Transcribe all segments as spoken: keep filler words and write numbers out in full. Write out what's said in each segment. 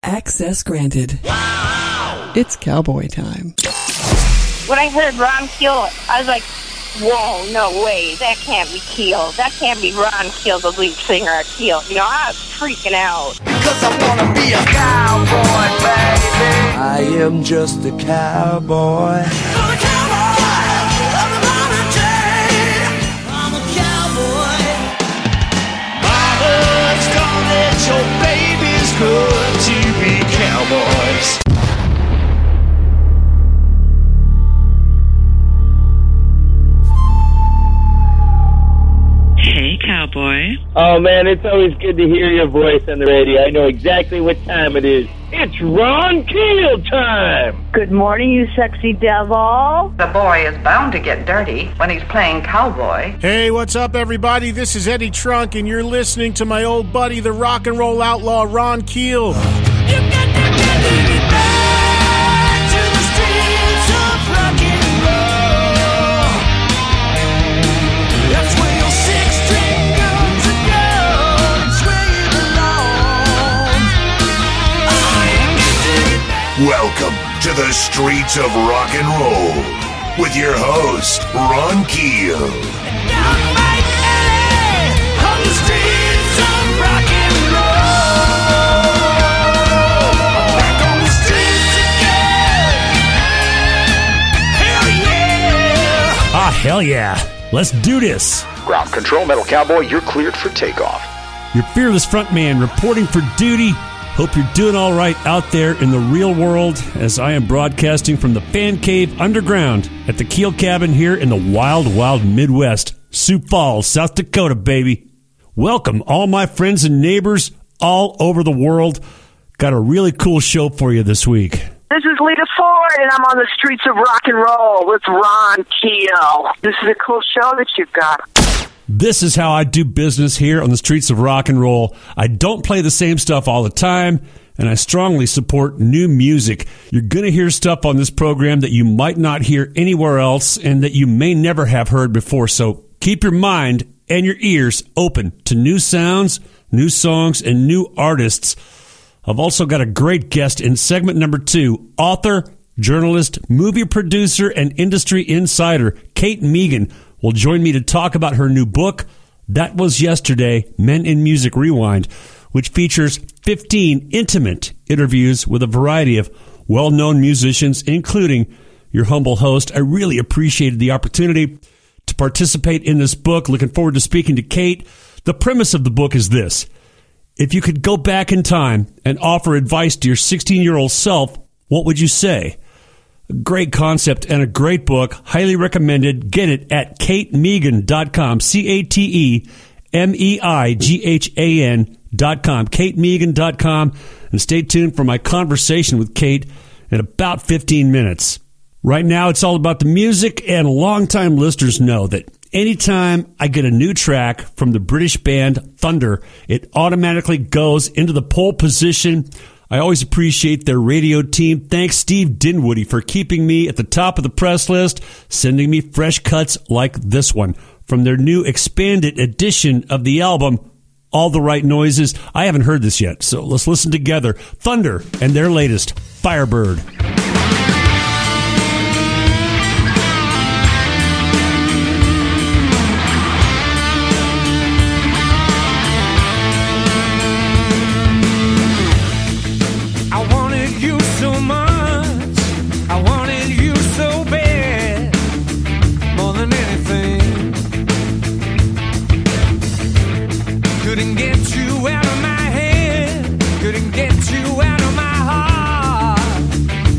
Access granted. Wow! It's cowboy time. When I heard Ron Keel, I was like, whoa, no way. That can't be Keel. That can't be Ron Keel, the lead singer of Keel. You know, I was freaking out. Because I want to be a cowboy, baby. I am just a cowboy. I'm a cowboy of the modern day. I'm a cowboy. Mama's gone that your baby's good to be cowboys. Hey, cowboy. Oh, man, it's always good to hear your voice on the radio. I know exactly what time it is. It's Ron Keel time! Good morning, you sexy devil. The boy is bound to get dirty when he's playing cowboy. Hey, what's up, everybody? This is Eddie Trunk, and you're listening to my old buddy, the rock and roll outlaw, Ron Keel. You got to get me back to the streets of rock and roll. That's where your six-string guns are going. It's where you belong. Oh, you got to get back. Welcome to the streets of rock and roll with your host, Ron Keel. Down by L A on the streets of rock and roll. Back on the streets again. Hell yeah. Ah, hell yeah. Let's do this. Ground control, Metal Cowboy, you're cleared for takeoff. Your fearless frontman reporting for duty. Hope you're doing all right out there in the real world as I am broadcasting from the Fan Cave Underground at the Keel Cabin here in the wild, wild Midwest. Sioux Falls, South Dakota, baby. Welcome, all my friends and neighbors all over the world. Got a really cool show for you this week. This is Lita Ford, and I'm on the streets of rock and roll with Ron Keel. This is a cool show that you've got. This is how I do business here on the streets of rock and roll. I don't play the same stuff all the time, and I strongly support new music. You're going to hear stuff on this program that you might not hear anywhere else and that you may never have heard before. So keep your mind and your ears open to new sounds, new songs, and new artists. I've also got a great guest in segment number two, author, journalist, movie producer, and industry insider, Kate Megan, will join me to talk about her new book, That Was Yesterday, Men in Music Rewind, which features fifteen intimate interviews with a variety of well-known musicians, including your humble host. I really appreciated the opportunity to participate in this book. Looking forward to speaking to Kate. The premise of the book is this. If you could go back in time and offer advice to your sixteen-year-old self, what would you say? A great concept and a great book. Highly recommended. Get it at kate megan dot com. C A T E M E I G H A N dot com. kate megan dot com. And stay tuned for my conversation with Kate in about fifteen minutes. Right now, it's all about the music, and longtime listeners know that anytime I get a new track from the British band Thunder, it automatically goes into the pole position. I always appreciate their radio team. Thanks, Steve Dinwoody, for keeping me at the top of the press list, sending me fresh cuts like this one from their new expanded edition of the album, All the Right Noises. I haven't heard this yet, so let's listen together. Thunder and their latest, Firebird. Couldn't get you out of my head, couldn't get you out of my heart.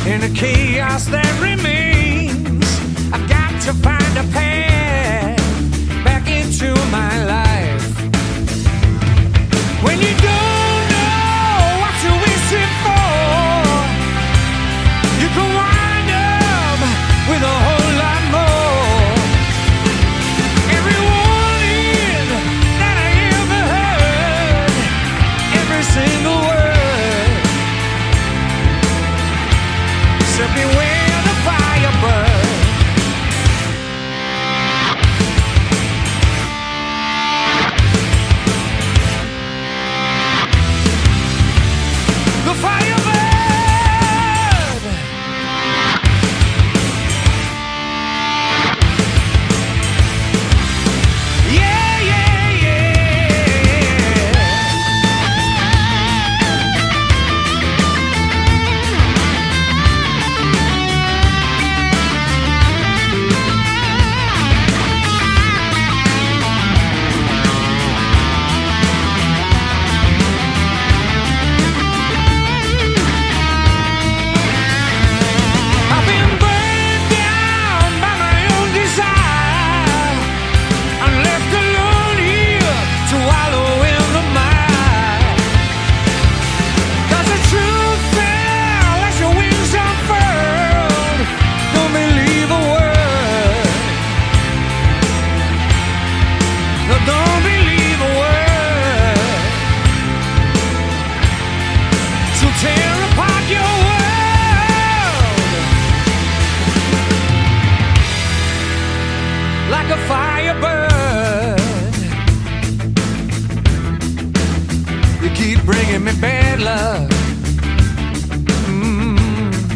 In the chaos that remains, I've got to find a path back into my life. When you don't know what you're wishing for, you can wind up with a whole lot more. Every warning that I ever heard, every single word, said beware the fire burn. The fire burn. Yeah, yeah, yeah. I've been burned down by my own desire. I'm left alone here to wallow in the mire. 'Cause the truth fell as your wings unfurled. Don't believe a word. No, don't believe a word. So tear apart your world like a fire bird. You keep bringing me bad luck. Mm.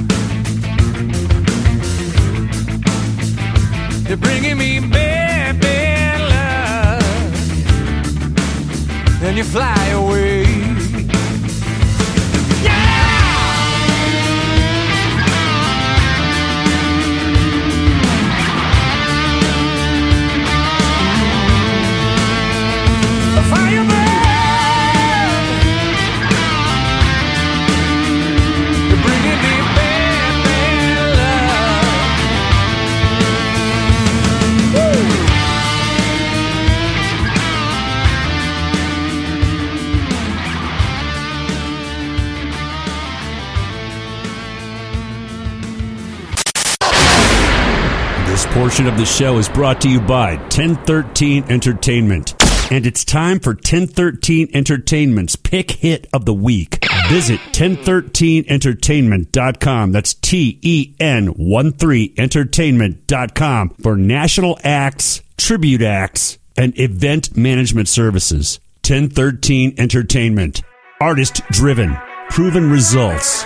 You're bringing me bad, bad luck. Then you fly away. A fire burn. You're bringing me bad, bad love. Woo. This portion of the show is brought to you by ten thirteen Entertainment. And it's time for ten thirteen Entertainment's Pick Hit of the Week. Visit ten thirteen entertainment dot com. That's T E N thirteen entertainment dot com for national acts, tribute acts, and event management services. ten thirteen Entertainment. Artist driven. Proven results.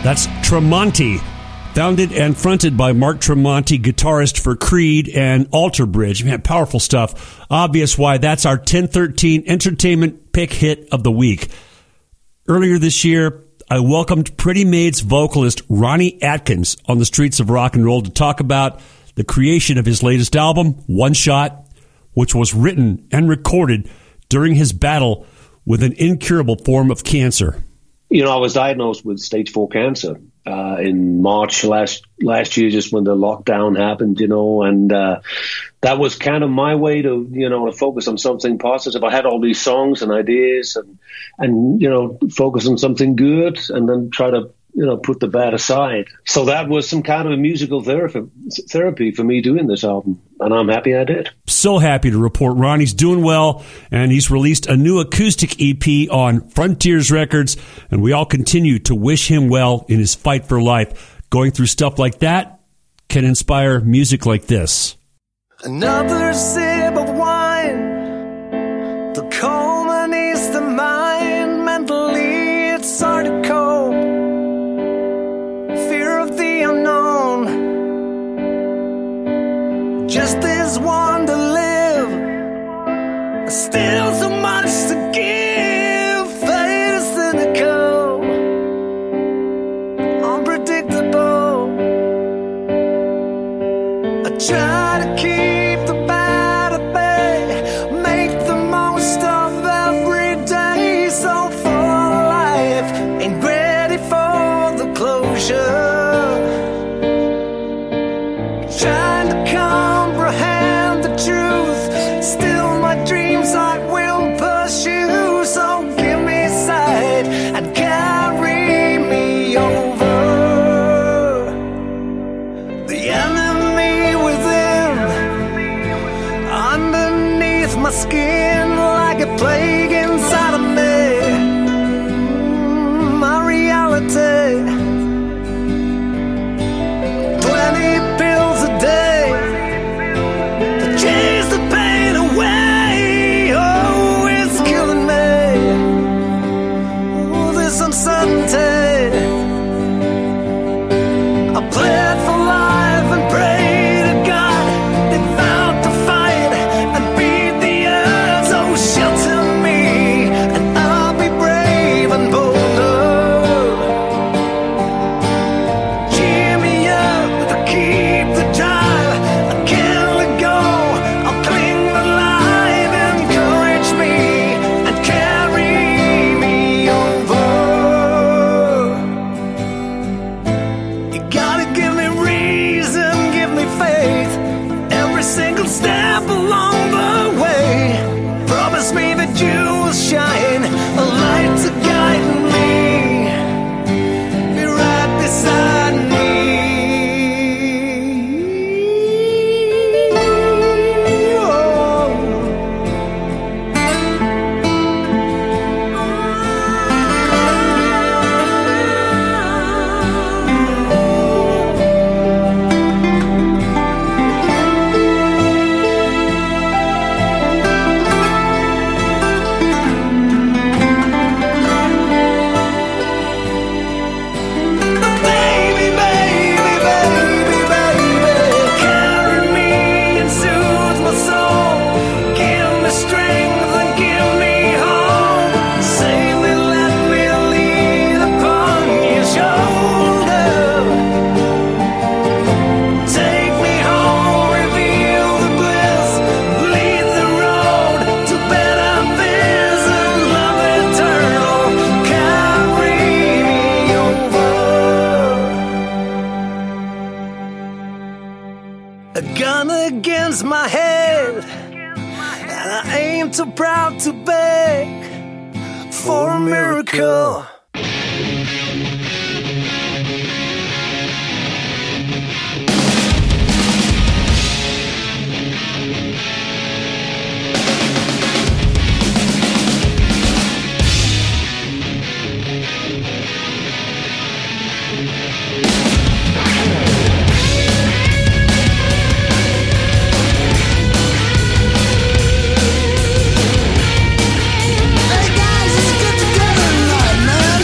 That's Tremonti, founded and fronted by Mark Tremonti, guitarist for Creed and Alter Bridge. Man, powerful stuff. Obvious why that's our ten thirteen entertainment pick hit of the week. Earlier this year, I welcomed Pretty Maids vocalist Ronnie Atkins on the Streets of Rock and Roll to talk about the creation of his latest album, One Shot, which was written and recorded during his battle with an incurable form of cancer. You know, I was diagnosed with stage four cancer uh, in March last last year, just when the lockdown happened, you know, and uh, that was kind of my way to, you know, to focus on something positive. I had all these songs and ideas and, and you know, focus on something good and then try to, you know, put the bad aside. So that was some kind of a musical therapy, therapy for me doing this album, and I'm happy I did. So happy to report Ronnie's doing well, and he's released a new acoustic E P on Frontiers Records, and we all continue to wish him well in his fight for life. Going through stuff like that can inspire music like this. Another sip of wine, the culminates the mind. Mentally, it's hard to cope. Fear of the unknown. Just this one to live. Still so much to give. Fate is cynical, unpredictable. I try to keep the bad at bay, make the most of every day. So full of life, ain't ready for the closure. Trying to comprehend the truth, still my dreams I will pursue. So give me sight and carry me over. The enemy within, underneath my skin, like a plague inside of me. My reality, twenty pills a day to chase the pain away. Oh, it's killing me. Oh, this uncertainty. I plead for life and pray to God. They vowed to fight and beat the odds. Oh, shelter me and I'll be brave and bolder. Cheer me up to keep the drive. I can't let go. I'll cling alive. Encourage me and carry me over. You gotta give me reason, give me faith. Every single step along the way. Promise me that you will shine a light to guide me. Be right beside me. Baby, baby, baby, baby, carry me and soothe my soul. Give me strength and give me hope. Save me, let me lean upon your shoulder. Take me home, reveal the bliss, lead the road to better things and love eternal. Carry me over. A gun against my head, and I ain't too proud to beg for a miracle. Hey guys, let's get together tonight, man.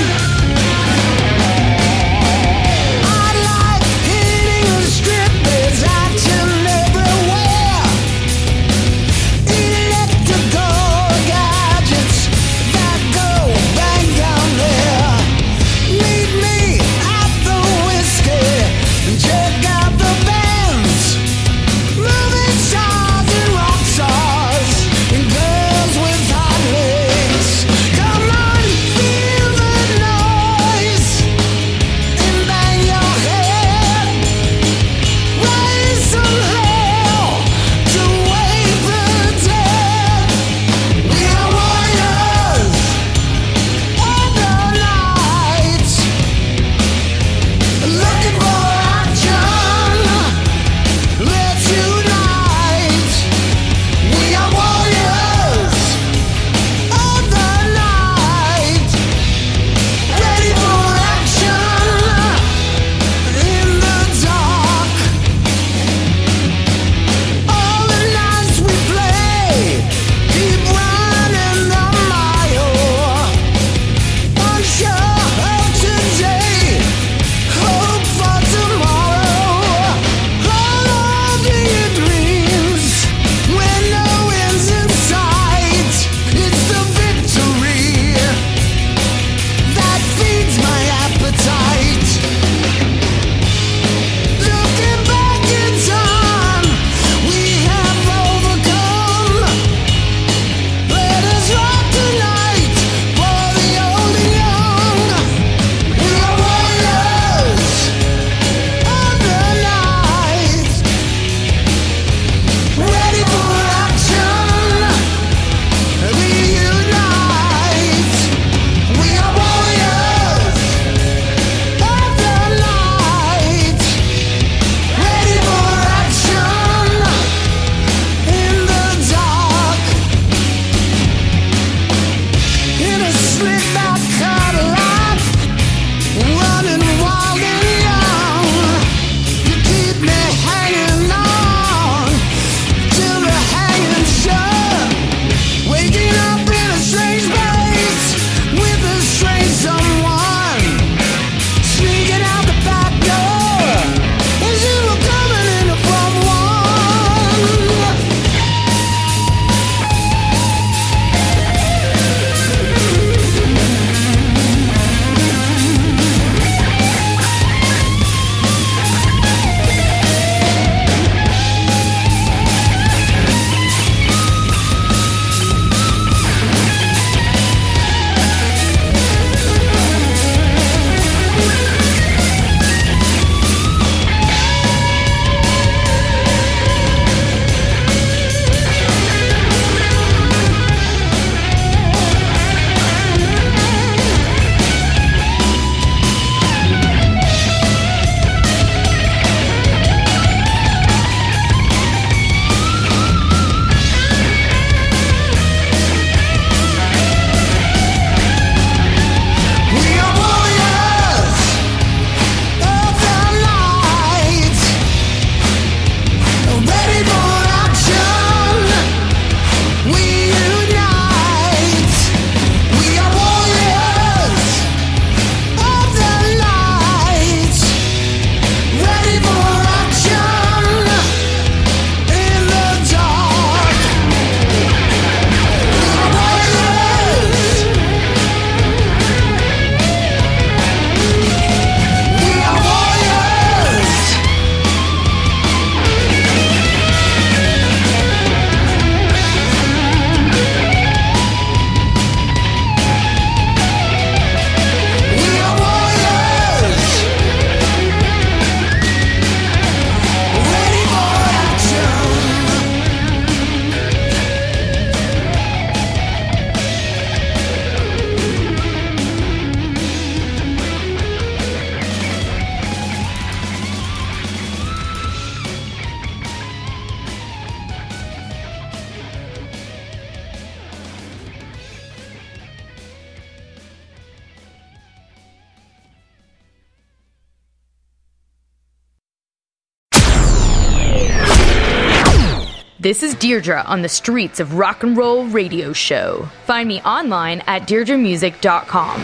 This is Deirdre on the Streets of Rock and Roll Radio Show. Find me online at deirdre music dot com.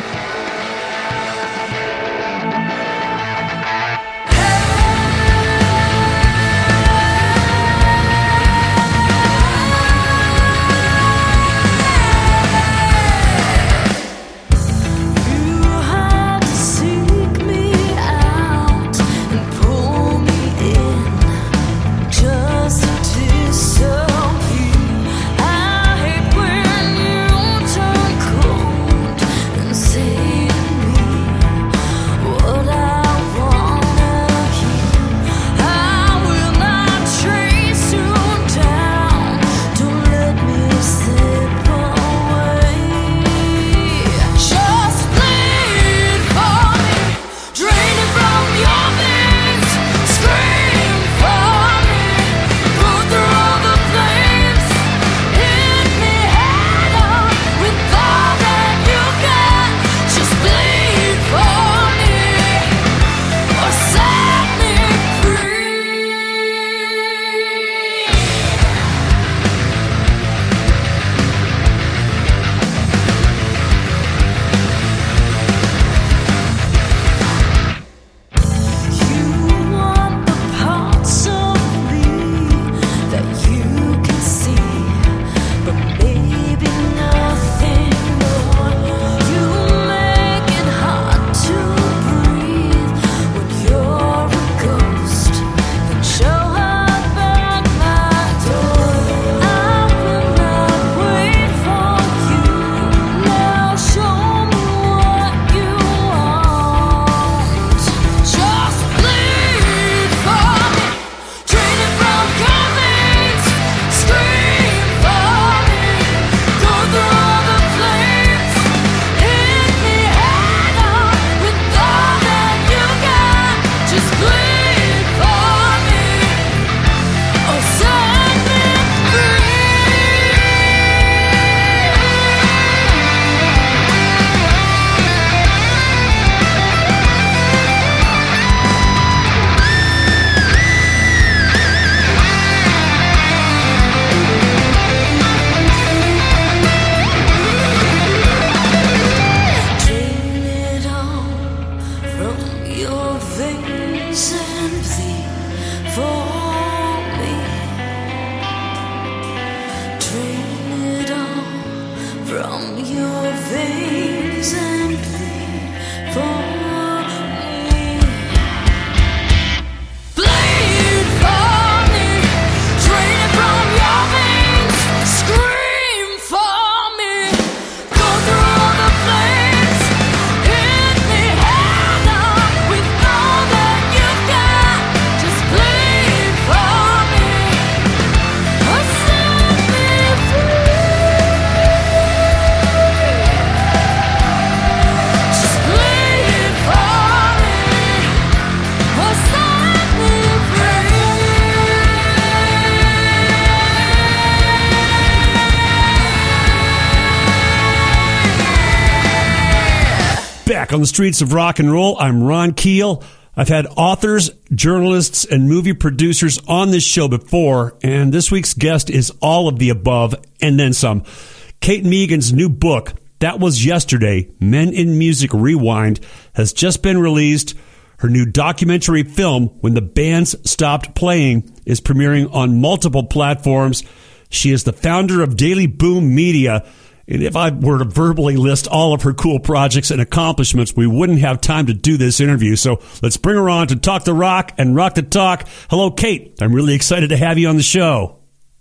On the Streets of Rock and Roll, I'm Ron Keel. I've had authors, journalists, and movie producers on this show before, and this week's guest is all of the above and then some. Kate Megan's new book, That Was Yesterday, Men in Music Rewind, has just been released. Her new documentary film, When the Bands Stopped Playing, is premiering on multiple platforms. She is the founder of Daily Boom Media. And if I were to verbally list all of her cool projects and accomplishments, we wouldn't have time to do this interview. So let's bring her on to talk the rock and rock the talk. Hello, Kate. I'm really excited to have you on the show.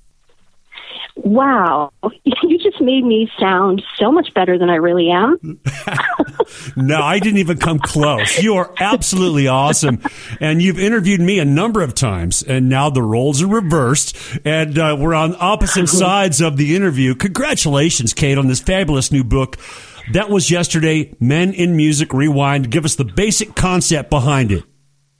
Wow. You just made me sound so much better than I really am. No, I didn't even come close. You are absolutely awesome. And you've interviewed me a number of times, and now the roles are reversed, and uh, we're on opposite sides of the interview. Congratulations, Kate, on this fabulous new book. That Was Yesterday, Men in Music Rewind. Give us the basic concept behind it.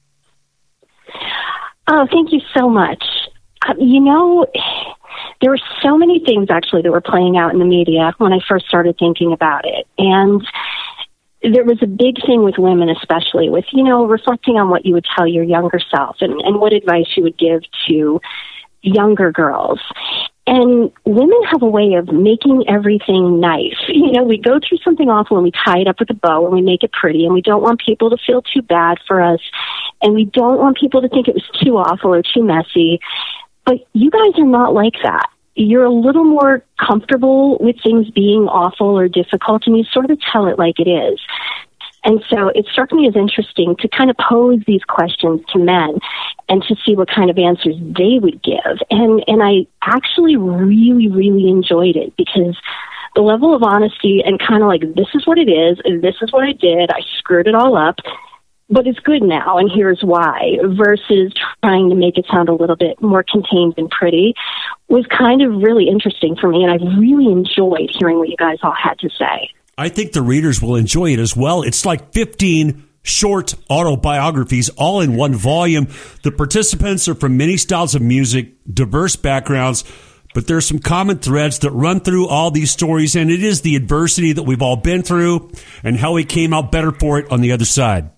Oh, thank you so much. Uh, you know, there were so many things actually that were playing out in the media when I first started thinking about it. And there was a big thing with women, especially with, you know, reflecting on what you would tell your younger self and, and what advice you would give to younger girls. And women have a way of making everything nice. You know, we go through something awful and we tie it up with a bow and we make it pretty, and we don't want people to feel too bad for us, and we don't want people to think it was too awful or too messy. But you guys are not like that. You're a little more comfortable with things being awful or difficult, and you sort of tell it like it is. And so it struck me as interesting to kind of pose these questions to men and to see what kind of answers they would give. And and I actually really, really enjoyed it, because the level of honesty and kind of like, this is what it is, and this is what I did, I screwed it all up, but it's good now, and here's why, versus trying to make it sound a little bit more contained and pretty, was kind of really interesting for me, and I really enjoyed hearing what you guys all had to say. I think the readers will enjoy it as well. It's like fifteen short autobiographies all in one volume. The participants are from many styles of music, diverse backgrounds, but there's some common threads that run through all these stories, and it is the adversity that we've all been through and how we came out better for it on the other side.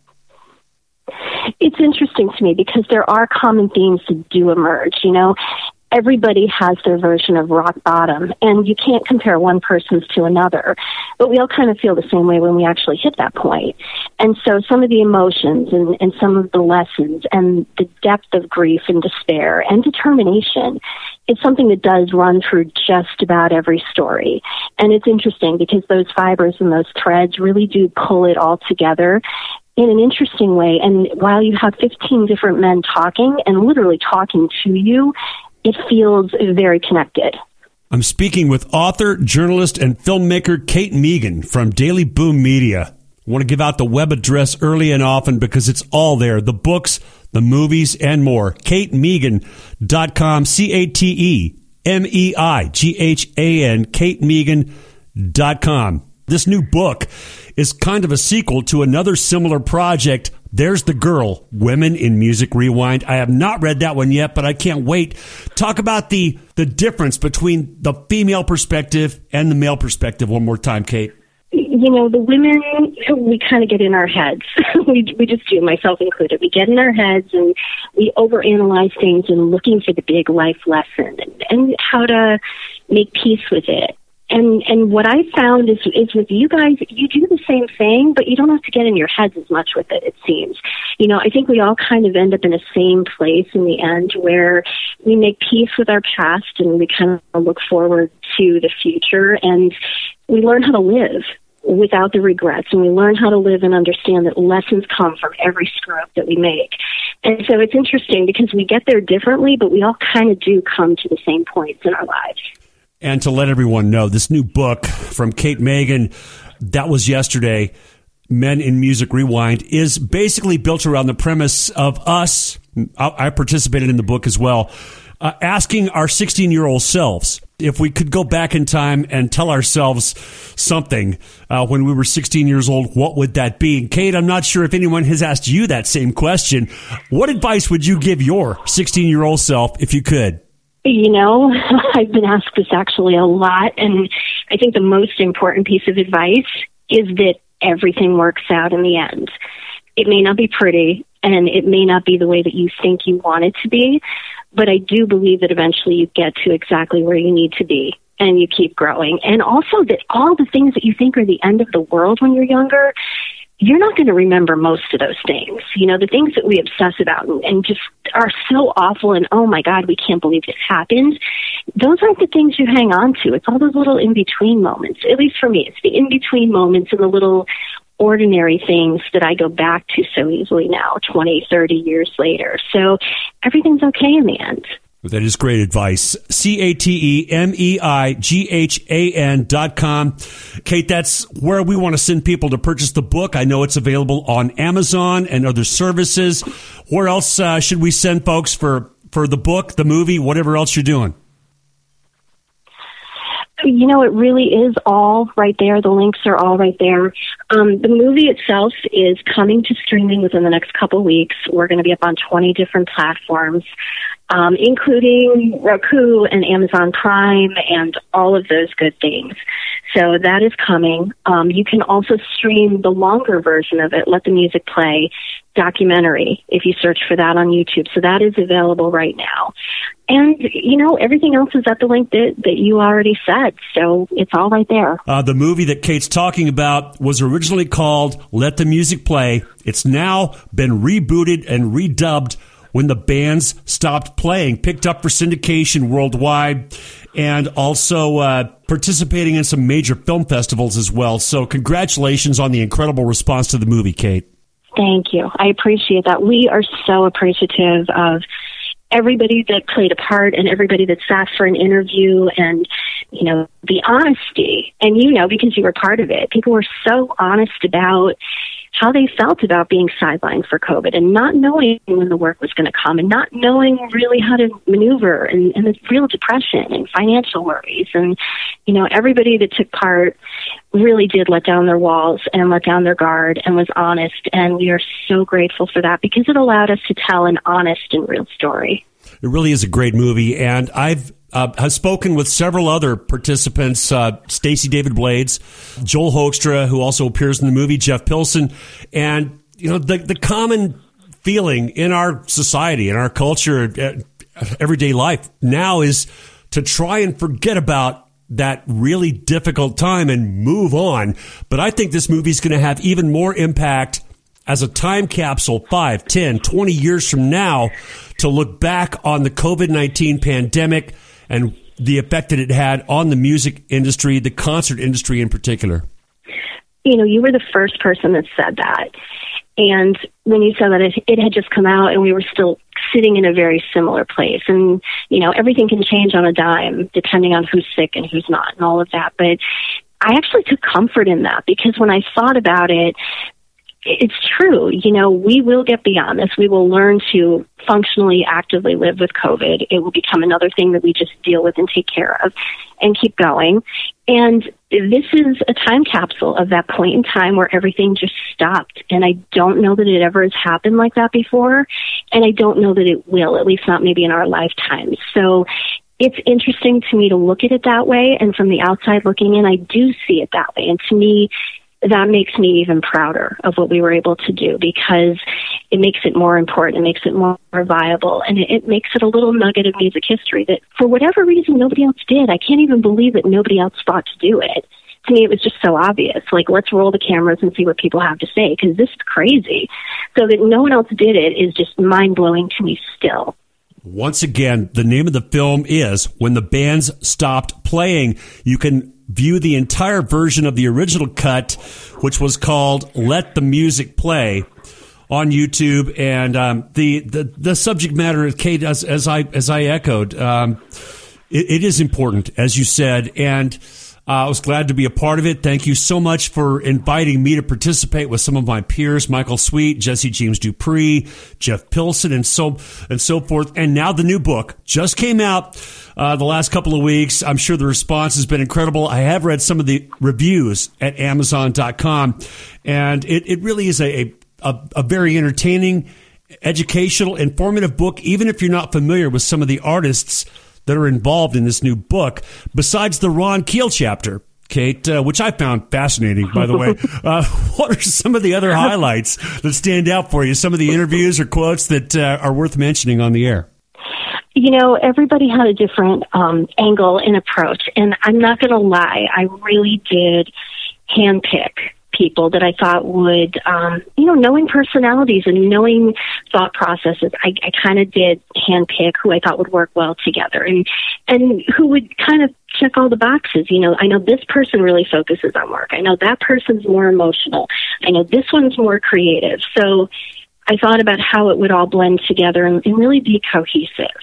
It's interesting to me because there are common themes that do emerge, you know. Everybody has their version of rock bottom, and you can't compare one person's to another, but we all kind of feel the same way when we actually hit that point. And so some of the emotions and, and some of the lessons and the depth of grief and despair and determination, it's something that does run through just about every story. And it's interesting because those fibers and those threads really do pull it all together in an interesting way. And while you have fifteen different men talking and literally talking to you, it feels very connected. I'm speaking with author, journalist, and filmmaker Kate Megan from Daily Boom Media. I want to give out the web address early and often because it's all there. The books, the movies, and more. Kate Megan dot com, C A T E M E I G H A N, Kate Megan dot com. This new book is kind of a sequel to another similar project, There's the Girl, Women in Music Rewind. I have not read that one yet, but I can't wait. Talk about the, the difference between the female perspective and the male perspective one more time, Kate. You know, the women, we kind of get in our heads. we we just do, myself included. We get in our heads and we overanalyze things and looking for the big life lesson and, and how to make peace with it. And and what I found is is with you guys, you do the same thing, but you don't have to get in your heads as much with it, it seems. You know, I think we all kind of end up in the same place in the end where we make peace with our past and we kind of look forward to the future, and we learn how to live without the regrets, and we learn how to live and understand that lessons come from every screw up that we make. And so it's interesting because we get there differently, but we all kind of do come to the same points in our lives. And to let everyone know, this new book from Kate Megan, that was yesterday, Men in Music Rewind, is basically built around the premise of us, I participated in the book as well, uh, asking our sixteen-year-old selves if we could go back in time and tell ourselves something uh, when we were sixteen years old, what would that be? And Kate, I'm not sure if anyone has asked you that same question. What advice would you give your sixteen-year-old self if you could? You know, I've been asked this actually a lot, and I think the most important piece of advice is that everything works out in the end. It may not be pretty, and it may not be the way that you think you want it to be, but I do believe that eventually you get to exactly where you need to be, and you keep growing. And also that all the things that you think are the end of the world when you're younger, you're not going to remember most of those things. You know, the things that we obsess about and, and just are so awful and, oh, my God, we can't believe this happened. Those aren't the things you hang on to. It's all those little in-between moments. At least for me, it's the in-between moments and the little ordinary things that I go back to so easily now, twenty, thirty years later. So everything's okay in the end. That is great advice. C A T E M E I G H A N dot com. Kate, that's where we want to send people to purchase the book. I know it's available on Amazon and other services. Where else uh, should we send folks for, for the book, the movie, whatever else you're doing? You know, it really is all right there. The links are all right there. Um, the movie itself is coming to streaming within the next couple of weeks. We're going to be up on twenty different platforms. um, including Roku and Amazon Prime and all of those good things. So that is coming. Um, you can also stream the longer version of it, Let the Music Play documentary, if you search for that on YouTube. So that is available right now. And, you know, everything else is at the link that, that you already said. So it's all right there. Uh, the movie that Kate's talking about was originally called Let the Music Play. It's now been rebooted and redubbed When the Bands Stopped Playing, picked up for syndication worldwide, and also uh, participating in some major film festivals as well. So congratulations on the incredible response to the movie, Kate. Thank you. I appreciate that. We are so appreciative of everybody that played a part and everybody that sat for an interview and, you know, the honesty. And you know, because you were part of it, people were so honest about how they felt about being sidelined for COVID and not knowing when the work was going to come and not knowing really how to maneuver and, and the real depression and financial worries. And, you know, everybody that took part really did let down their walls and let down their guard and was honest. And we are so grateful for that because it allowed us to tell an honest and real story. It really is a great movie. And I've Uh, has spoken with several other participants, uh, Stacey David Blades, Joel Hoekstra, who also appears in the movie, Jeff Pilson. And, you know, the, the common feeling in our society, in our culture, uh, everyday life now is to try and forget about that really difficult time and move on. But I think this movie is going to have even more impact as a time capsule five, ten, twenty years from now to look back on the COVID nineteen pandemic and the effect that it had on the music industry, the concert industry in particular. You know, you were the first person that said that. And when you said that, it, it had just come out and we were still sitting in a very similar place. And, you know, everything can change on a dime depending on who's sick and who's not and all of that. But I actually took comfort in that because when I thought about it, it's true. You know, we will get beyond this. We will learn to functionally, actively live with COVID. It will become another thing that we just deal with and take care of and keep going. And this is a time capsule of that point in time where everything just stopped. And I don't know that it ever has happened like that before. And I don't know that it will, at least not maybe in our lifetimes. So it's interesting to me to look at it that way. And from the outside looking in, I do see it that way. And to me, that makes me even prouder of what we were able to do because it makes it more important, it makes it more viable, and it, it makes it a little nugget of music history that for whatever reason nobody else did. I can't even believe that nobody else thought to do it. To me, it was just so obvious. Like, let's roll the cameras and see what people have to say because this is crazy. So that no one else did it is just mind-blowing to me still. Once again, the name of the film is When the Bands Stopped Playing. You can view the entire version of the original cut, which was called Let the Music Play, on YouTube. And um, the, the the subject matter, Kate, as, as I as I echoed, um, it, it is important, as you said, and uh, I was glad to be a part of it. Thank you so much for inviting me to participate with some of my peers, Michael Sweet, Jesse James Dupree, Jeff Pilson, and so and so forth. And now the new book just came out uh, the last couple of weeks. I'm sure the response has been incredible. I have read some of the reviews at Amazon dot com, and it, it really is a, a, a very entertaining, educational, informative book, even if you're not familiar with some of the artists that are involved in this new book, besides the Ron Keel chapter, Kate, uh, which I found fascinating, by the way. Uh, what are some of the other highlights that stand out for you? Some of the interviews or quotes that uh, are worth mentioning on the air? You know, everybody had a different um, angle and approach. And I'm not going to lie, I really did handpick people that I thought would, um, you know, knowing personalities and knowing thought processes, I, I kind of did handpick who I thought would work well together and, and who would kind of check all the boxes. You know, I know this person really focuses on work. I know that person's more emotional. I know this one's more creative. So I thought about how it would all blend together and, and really be cohesive.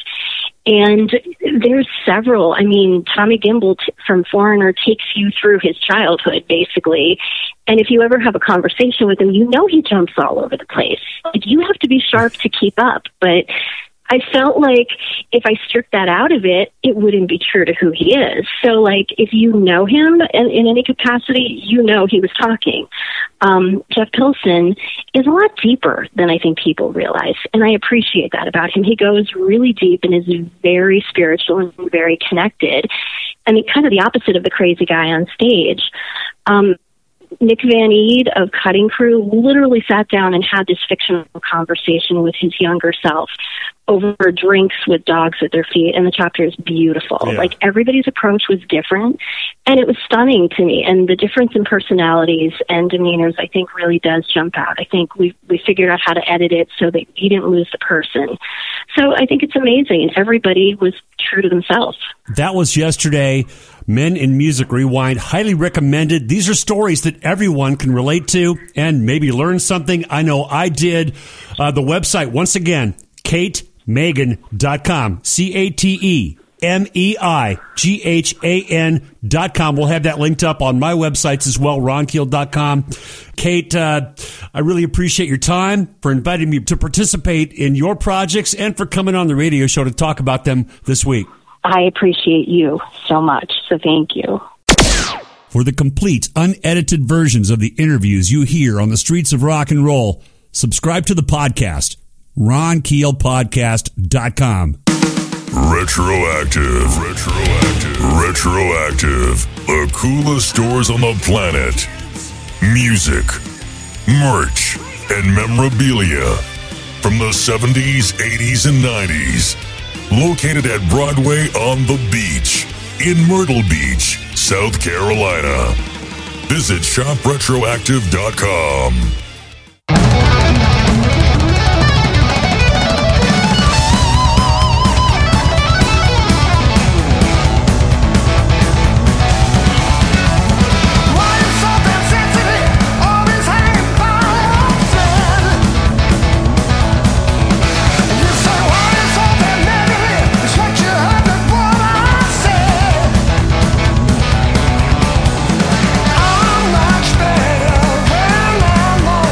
And there's several. I mean, Tommy Gimbel t- from Foreigner takes you through his childhood, basically. And if you ever have a conversation with him, you know he jumps all over the place. Like, you have to be sharp to keep up. But I felt like if I stripped that out of it, it wouldn't be true to who he is. So, like, if you know him in, in any capacity, you know he was talking. Um, Jeff Pilson is a lot deeper than I think people realize, and I appreciate that about him. He goes really deep and is very spiritual and very connected. I mean, kind of the opposite of the crazy guy on stage. Um, Nick Van Eed of Cutting Crew literally sat down and had this fictional conversation with his younger self over drinks with dogs at their feet, and the chapter is beautiful. Yeah. Like, everybody's approach was different, and it was stunning to me. And the difference in personalities and demeanors, I think, really does jump out. I think we we figured out how to edit it so that you didn't lose the person. So I think it's amazing, and everybody was true to themselves. That was yesterday. Men in Music Rewind, highly recommended. These are stories that everyone can relate to and maybe learn something. I know I did. Uh, the website, once again, Kate Meighan dot com, C A T E M E I G H A N dot com. We'll have that linked up on my websites as well, ron keel dot com. Kate, uh, I really appreciate your time, for inviting me to participate in your projects, and for coming on the radio show to talk about them this week. I appreciate you so much, so thank you. For the complete, unedited versions of the interviews you hear on the Streets of Rock and Roll, subscribe to the podcast, ron keel podcast dot com. Retroactive. Retroactive. Retroactive. The coolest stores on the planet. Music, merch, and memorabilia from the seventies, eighties, and nineties. Located at Broadway on the Beach in Myrtle Beach, South Carolina. Visit shop retroactive dot com. I'm much better when I'm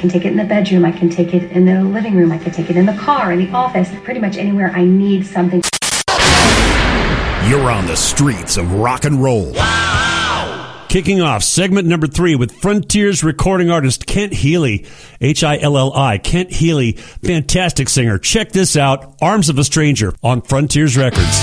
can take it in the bedroom. I can take it in the living room. I can take it in the car, in the office, pretty much anywhere I need something. You're on the streets of rock and roll. Kicking off segment number three with Frontiers recording artist Kent Healy, H I L L I, Kent Healy, fantastic singer. Check this out, Arms of a Stranger on Frontiers Records.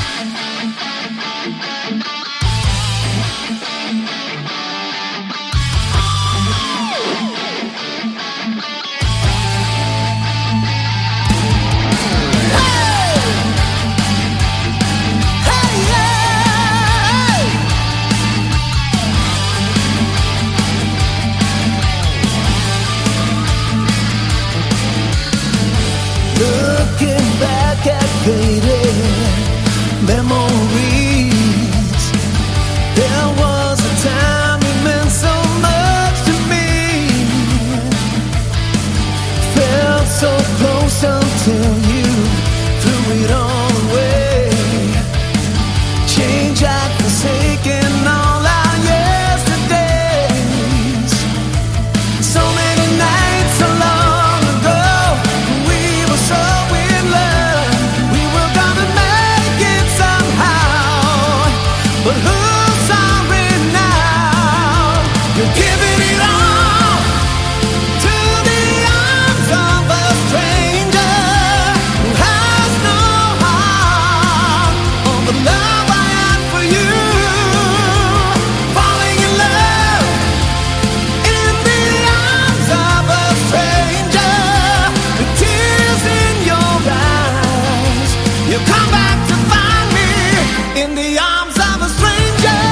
Looking back at faded memories, there was a time you meant so much to me. Felt so close until you threw it all away. Change had forsaken all our yesterdays. So many nights so long ago, we were so in love. We were gonna make it somehow. But who's sorry now? You're giving it all to the arms of a stranger who has no heart on the love I had for you. Falling in love in the arms of a stranger with tears in your eyes. You come back to find me in the arms of a stranger.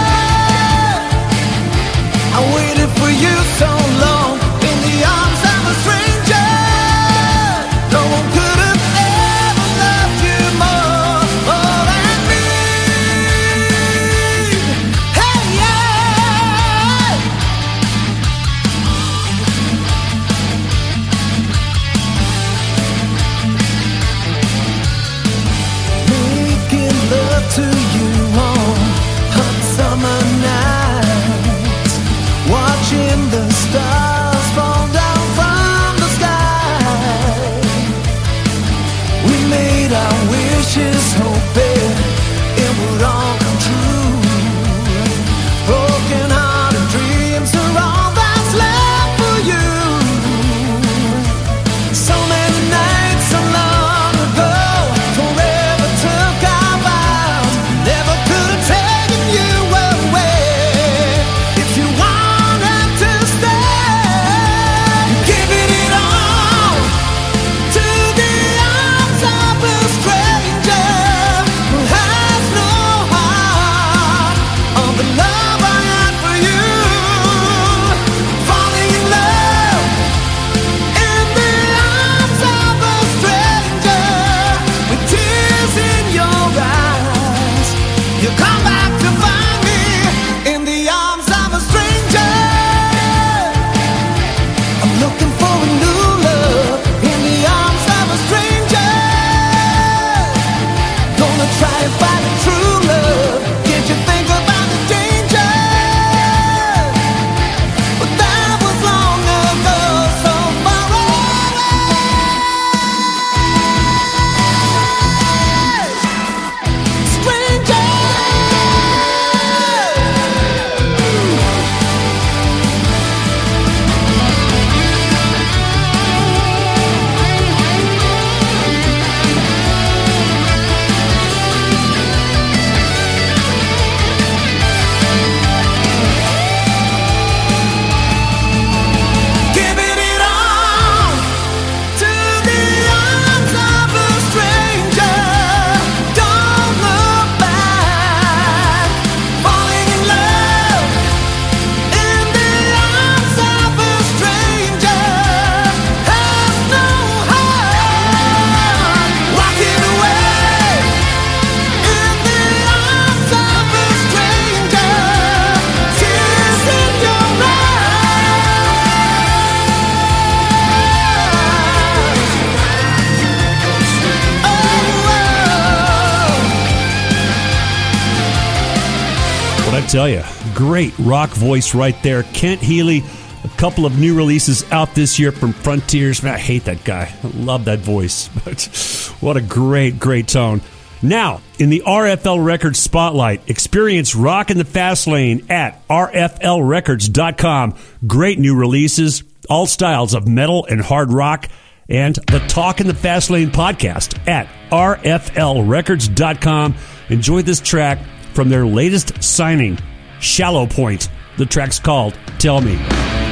I waited for you so long in the arms of a stranger. No one could have ever loved you more, more than me. Hey, yeah. Making love to you on hot summer nights, watching the stars fall down from the sky. We made our wishes, hoping it would all come true. Broken hearted dreams are all that's left for you. So many nights so long ago, forever took our vows. Never could have taken you away. If you wanted to stay, giving it all to the arms of a stranger who has no heart on the love I had for you. Falling in love in the arms of a stranger with tears in your eyes. You come back to find me in the arms of a stranger. I'm looking for a new love in the arms of a stranger. Gonna try and find a true love. Can't you think about the danger? But that was long ago, so far away. Stranger. Giving it all to the arms of a stranger. Don't look back. Falling in love in the arms of a stranger has no heart. Walking away in the arms of a stranger. Tears in your What I tell you, great rock voice right there. Kent Healy, A couple of new releases out this year from Frontiers. Man, I hate that guy. I love that voice. But what a great, great tone. Now, in the R F L Records Spotlight, experience Rock in the Fast Lane at R F L records dot com. Great new releases, all styles of metal and hard rock, and the Talk in the Fast Lane podcast at R F L records dot com. Enjoy this track from their latest signing, Shallow Point. The track's called Tell Me.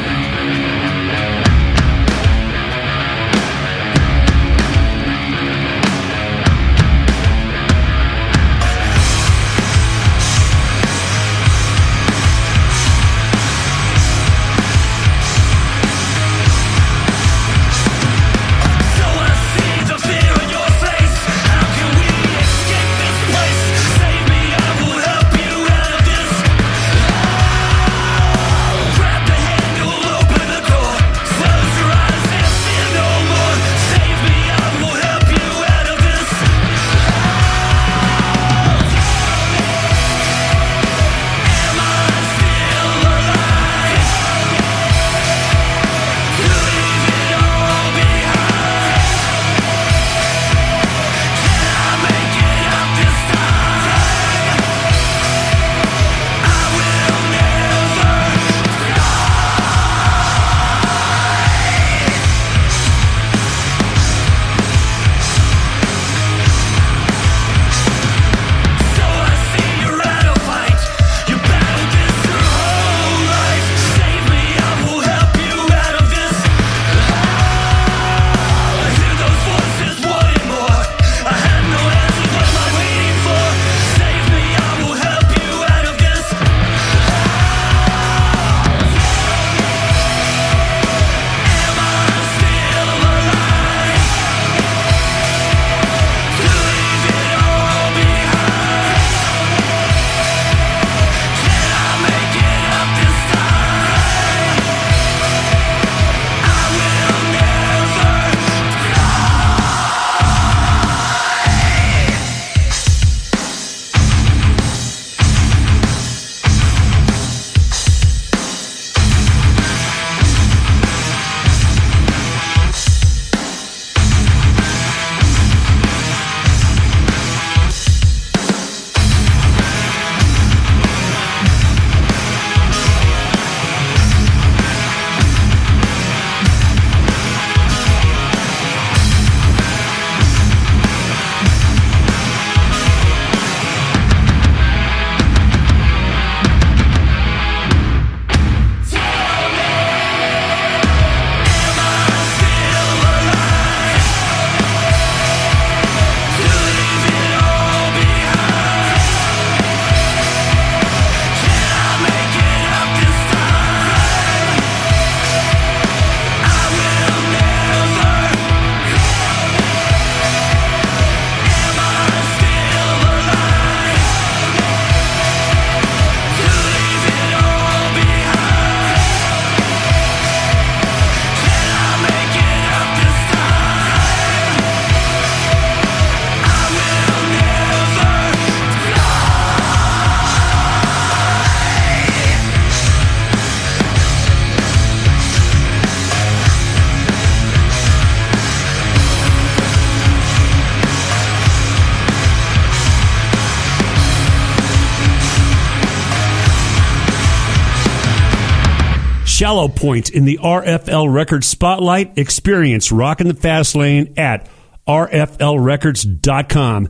Shallow Point in the R F L Records Spotlight. Experience Rock in the Fast Lane at R F L records dot com.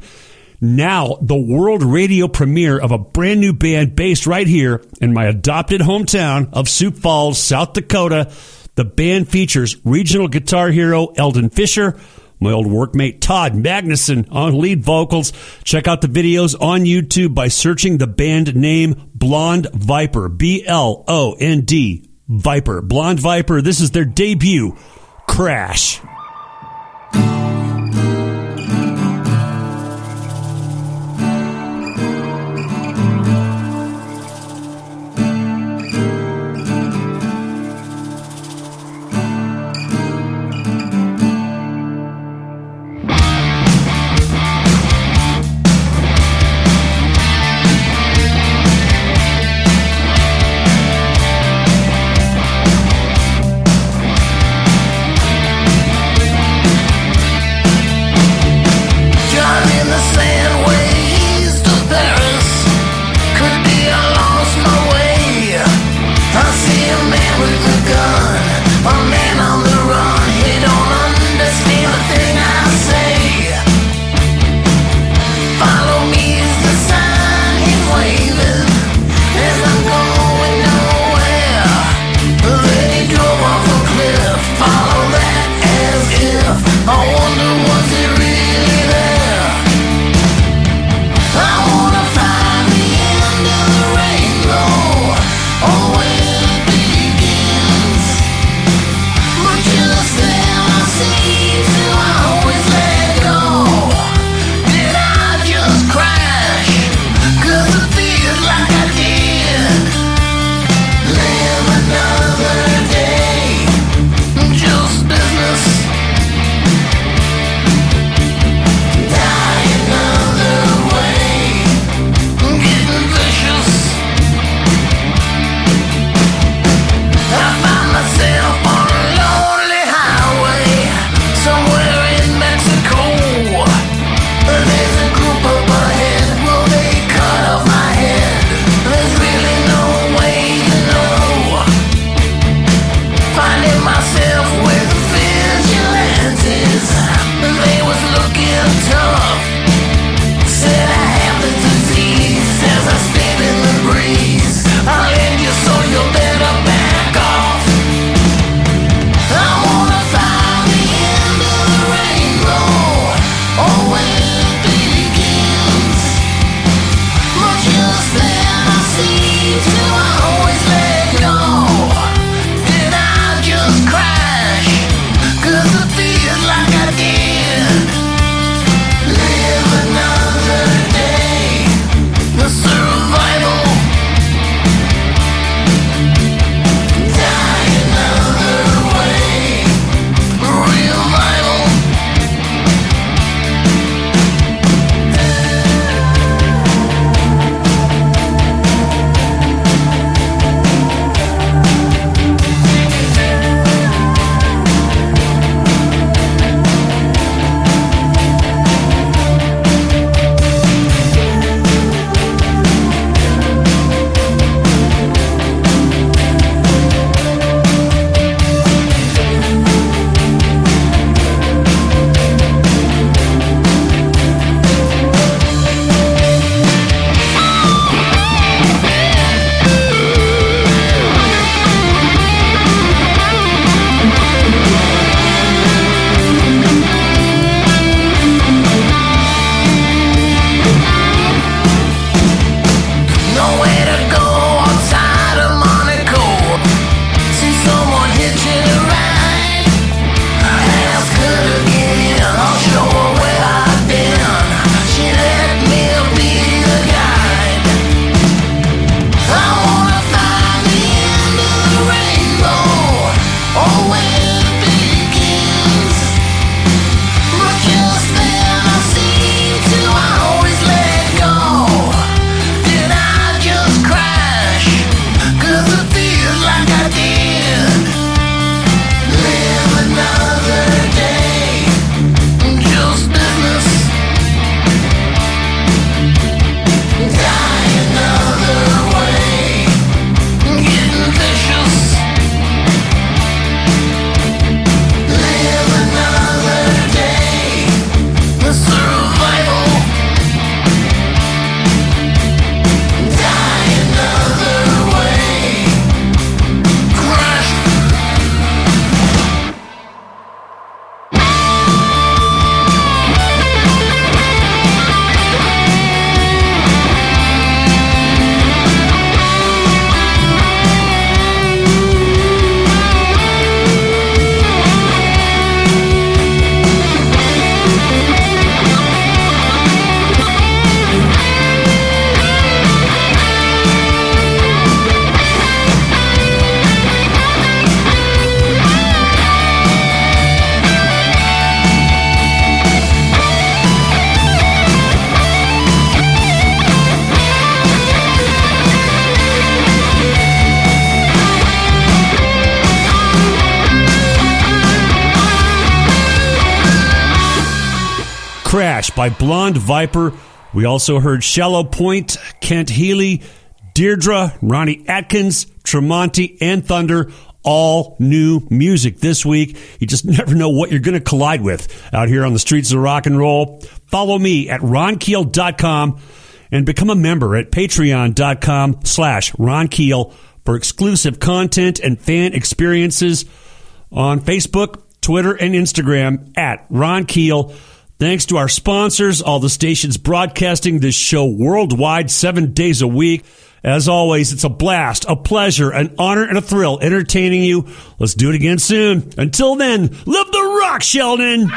Now, the world radio premiere of a brand new band based right here in my adopted hometown of Sioux Falls, South Dakota. The band features regional guitar hero Eldon Fisher, my old workmate Todd Magnuson on lead vocals. Check out the videos on YouTube by searching the band name Blonde Viper, B L O N D, Viper. Blonde Viper, this is their debut, Crash. Flash by Blonde Viper. We also heard Shallow Point, Kent Healy, Deirdre, Ronnie Atkins, Tremonti, and Thunder. All new music this week. You just never know what you're going to collide with out here on the streets of rock and roll. Follow me at ron keel dot com and become a member at patreon dot com slash Ron Keel for exclusive content and fan experiences on Facebook, Twitter, and Instagram at Ron Keel. Thanks to our sponsors, all the stations broadcasting this show worldwide seven days a week. As always, it's a blast, a pleasure, an honor, and a thrill entertaining you. Let's do it again soon. Until then, live the rock, Sheldon!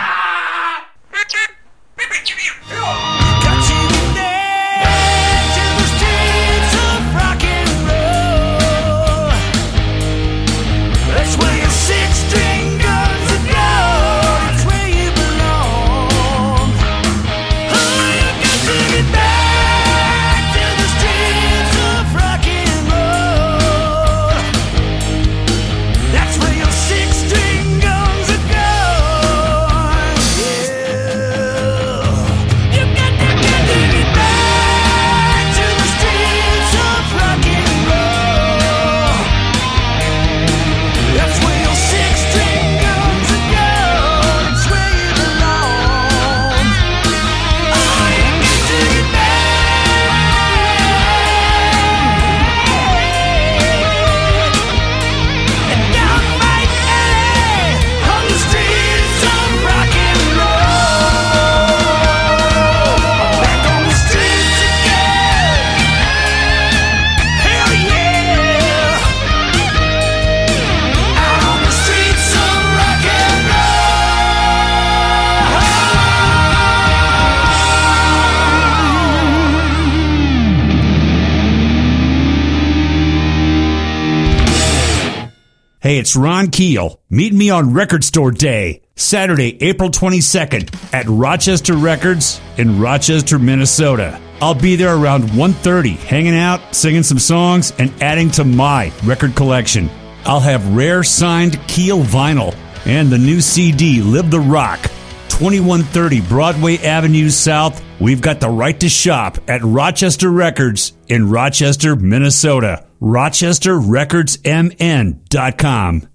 Hey, it's Ron Keel. Meet me on Record Store Day, Saturday, April twenty-second at Rochester Records in Rochester, Minnesota. I'll be there around one thirty, hanging out, singing some songs, and adding to my record collection. I'll have rare signed Keel vinyl and the new C D, Live the Rock. twenty-one thirty Broadway Avenue South. We've got the right to shop at Rochester Records in Rochester, Minnesota. Rochester Records M N dot com.